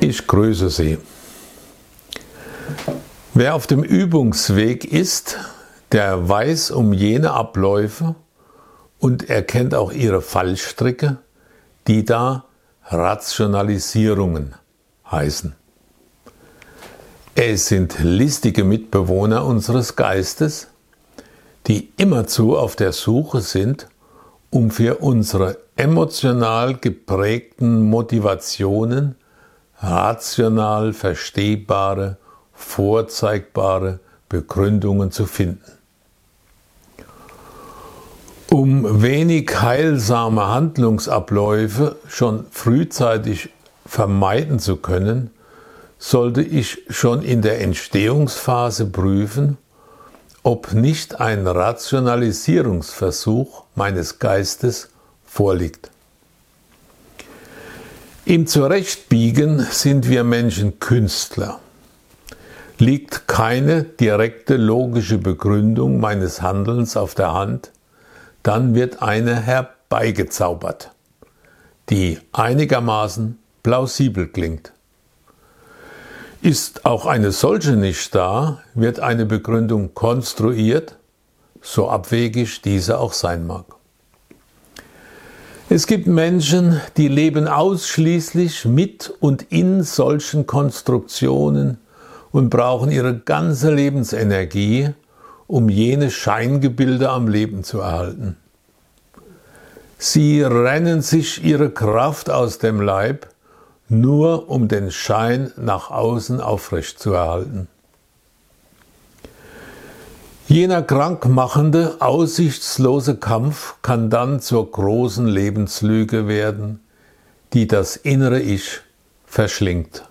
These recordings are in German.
Ich grüße Sie. Wer auf dem Übungsweg ist, der weiß um jene Abläufe und erkennt auch ihre Fallstricke, die da Rationalisierungen heißen. Es sind listige Mitbewohner unseres Geistes, die immerzu auf der Suche sind, um für unsere emotional geprägten Motivationen rational verstehbare, vorzeigbare Begründungen zu finden. Um wenig heilsame Handlungsabläufe schon frühzeitig vermeiden zu können, sollte ich schon in der Entstehungsphase prüfen, ob nicht ein Rationalisierungsversuch meines Geistes vorliegt. Im Zurechtbiegen sind wir Menschen Künstler. Liegt keine direkte logische Begründung meines Handelns auf der Hand, dann wird eine herbeigezaubert, die einigermaßen plausibel klingt. Ist auch eine solche nicht da, wird eine Begründung konstruiert, so abwegig diese auch sein mag. Es gibt Menschen, die leben ausschließlich mit und in solchen Konstruktionen und brauchen ihre ganze Lebensenergie, um jene Scheingebilde am Leben zu erhalten. Sie rennen sich ihre Kraft aus dem Leib, nur um den Schein nach außen aufrechtzuerhalten. Jener krankmachende, aussichtslose Kampf kann dann zur großen Lebenslüge werden, die das innere Ich verschlingt.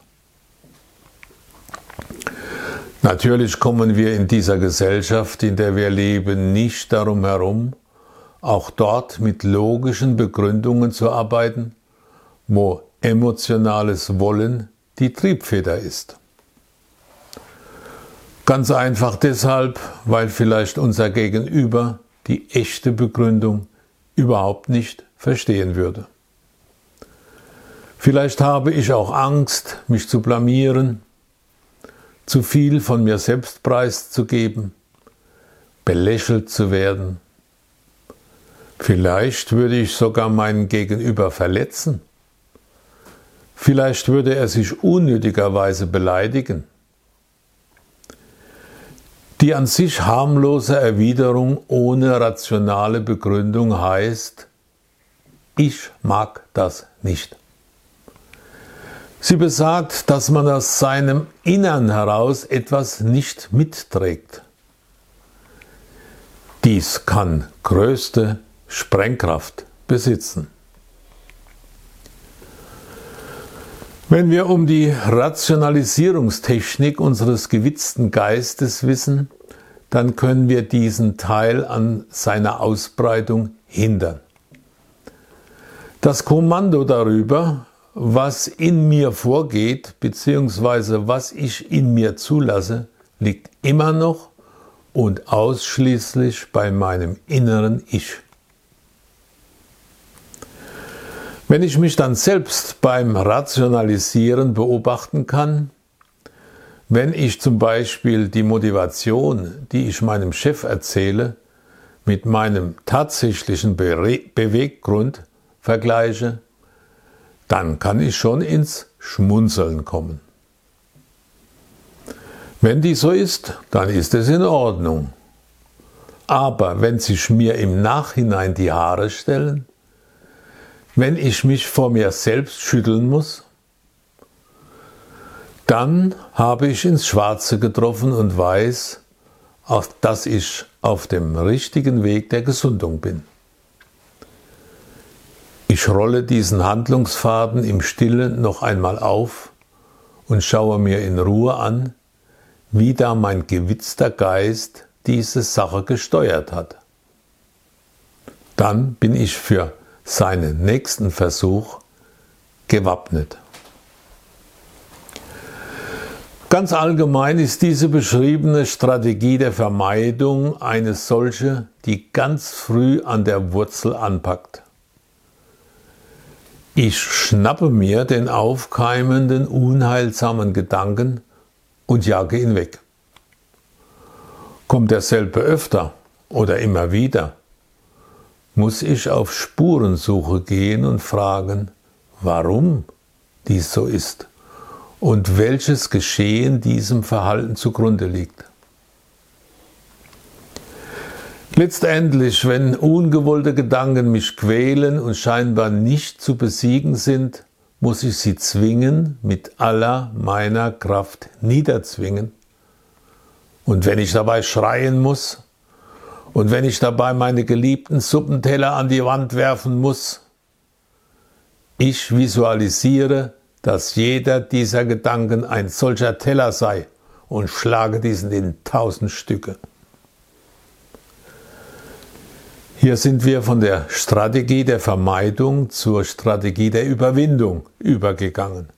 Natürlich kommen wir in dieser Gesellschaft, in der wir leben, nicht darum herum, auch dort mit logischen Begründungen zu arbeiten, wo emotionales Wollen die Triebfeder ist. Ganz einfach deshalb, weil vielleicht unser Gegenüber die echte Begründung überhaupt nicht verstehen würde. Vielleicht habe ich auch Angst, mich zu blamieren, zu viel von mir selbst preiszugeben, belächelt zu werden. Vielleicht würde ich sogar meinen Gegenüber verletzen. Vielleicht würde er sich unnötigerweise beleidigen. Die an sich harmlose Erwiderung ohne rationale Begründung heißt, ich mag das nicht. Sie besagt, dass man aus seinem Innern heraus etwas nicht mitträgt. Dies kann größte Sprengkraft besitzen. Wenn wir um die Rationalisierungstechnik unseres gewitzten Geistes wissen, dann können wir diesen Teil an seiner Ausbreitung hindern. Das Kommando darüber, was in mir vorgeht, bzw. was ich in mir zulasse, liegt immer noch und ausschließlich bei meinem inneren Ich. Wenn ich mich dann selbst beim Rationalisieren beobachten kann, wenn ich zum Beispiel die Motivation, die ich meinem Chef erzähle, mit meinem tatsächlichen Beweggrund vergleiche, dann kann ich schon ins Schmunzeln kommen. Wenn dies so ist, dann ist es in Ordnung. Aber wenn sich mir im Nachhinein die Haare stellen, wenn ich mich vor mir selbst schütteln muss, dann habe ich ins Schwarze getroffen und weiß, dass ich auf dem richtigen Weg der Gesundung bin. Ich rolle diesen Handlungsfaden im Stillen noch einmal auf und schaue mir in Ruhe an, wie da mein gewitzter Geist diese Sache gesteuert hat. Dann bin ich für seinen nächsten Versuch gewappnet. Ganz allgemein ist diese beschriebene Strategie der Vermeidung eine solche, die ganz früh an der Wurzel anpackt. Ich schnappe mir den aufkeimenden, unheilsamen Gedanken und jage ihn weg. Kommt derselbe öfter oder immer wieder, muss ich auf Spurensuche gehen und fragen, warum dies so ist und welches Geschehen diesem Verhalten zugrunde liegt. Letztendlich, wenn ungewollte Gedanken mich quälen und scheinbar nicht zu besiegen sind, muss ich sie zwingen, mit aller meiner Kraft niederzwingen. Und wenn ich dabei schreien muss und wenn ich dabei meine geliebten Suppenteller an die Wand werfen muss, ich visualisiere, dass jeder dieser Gedanken ein solcher Teller sei und schlage diesen in 1000 Stücke. Hier sind wir von der Strategie der Vermeidung zur Strategie der Überwindung übergegangen.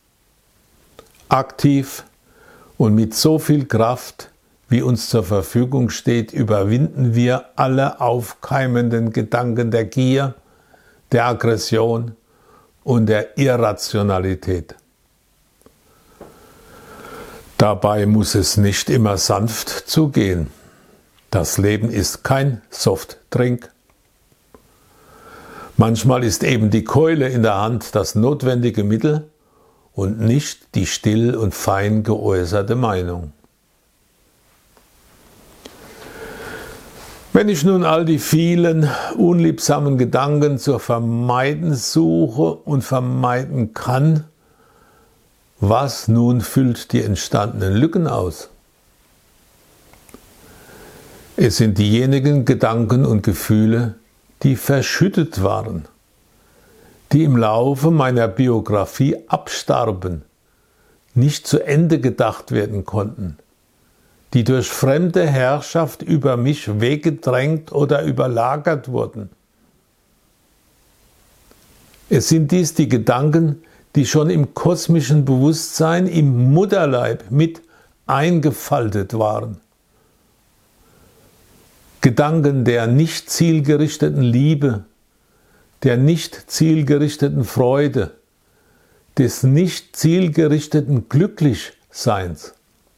Aktiv und mit so viel Kraft, wie uns zur Verfügung steht, überwinden wir alle aufkeimenden Gedanken der Gier, der Aggression und der Irrationalität. Dabei muss es nicht immer sanft zugehen. Das Leben ist kein Softdrink. Manchmal ist eben die Keule in der Hand das notwendige Mittel und nicht die still und fein geäußerte Meinung. Wenn ich nun all die vielen unliebsamen Gedanken zu vermeiden suche und vermeiden kann, was nun füllt die entstandenen Lücken aus? Es sind diejenigen Gedanken und Gefühle, die verschüttet waren, die im Laufe meiner Biografie abstarben, nicht zu Ende gedacht werden konnten, die durch fremde Herrschaft über mich weggedrängt oder überlagert wurden. Es sind dies die Gedanken, die schon im kosmischen Bewusstsein, im Mutterleib mit eingefaltet waren. Gedanken der nicht zielgerichteten Liebe, der nicht zielgerichteten Freude, des nicht zielgerichteten Glücklichseins.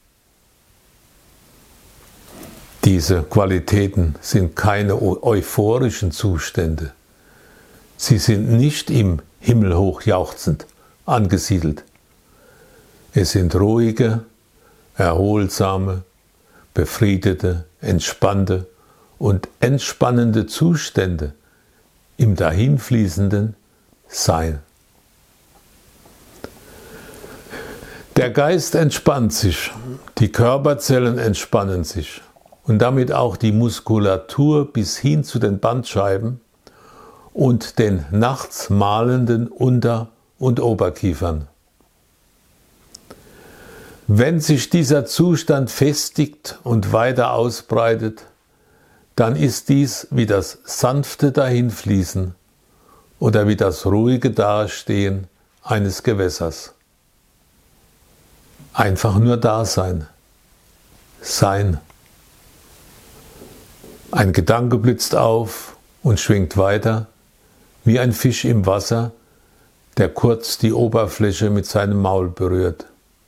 Diese Qualitäten sind keine euphorischen Zustände. Sie sind nicht im Himmel hoch jauchzend angesiedelt. Es sind ruhige, erholsame, befriedete, entspannte und entspannende Zustände im dahinfließenden Sein. Der Geist entspannt sich, die Körperzellen entspannen sich und damit auch die Muskulatur bis hin zu den Bandscheiben und den nachts mahlenden Unter- und Oberkiefern. Wenn sich dieser Zustand festigt und weiter ausbreitet, dann ist dies wie das sanfte Dahinfließen oder wie das ruhige Dastehen eines Gewässers. Einfach nur da sein. Sein. Ein Gedanke blitzt auf und schwingt weiter, wie ein Fisch im Wasser, der kurz die Oberfläche mit seinem Maul berührt.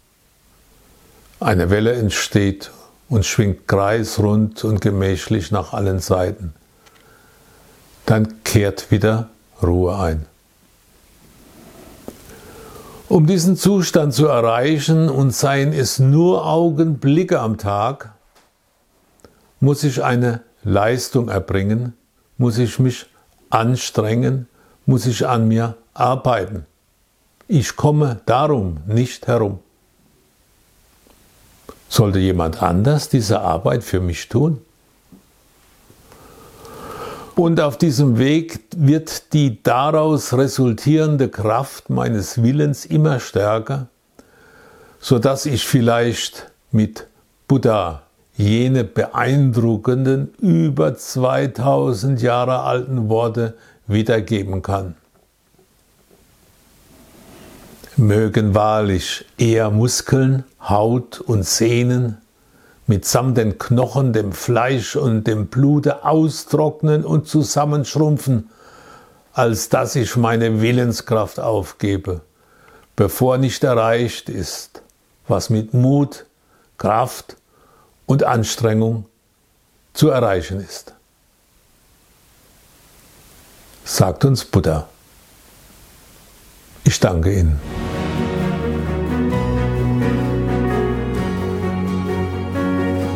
Eine Welle entsteht und schwingt kreisrund und gemächlich nach allen Seiten. Dann kehrt wieder Ruhe ein. Um diesen Zustand zu erreichen, und seien es nur Augenblicke am Tag, muss ich eine Leistung erbringen, muss ich mich anstrengen, muss ich an mir arbeiten. Ich komme darum nicht herum. Sollte jemand anders diese Arbeit für mich tun? Und auf diesem Weg wird die daraus resultierende Kraft meines Willens immer stärker, sodass ich vielleicht mit Buddha jene beeindruckenden, über 2000 Jahre alten Worte wiedergeben kann. Mögen wahrlich eher Muskeln, Haut und Sehnen mitsamt den Knochen, dem Fleisch und dem Blute austrocknen und zusammenschrumpfen, als dass ich meine Willenskraft aufgebe, bevor nicht erreicht ist, was mit Mut, Kraft und Anstrengung zu erreichen ist. Sagt uns Buddha. Ich danke Ihnen.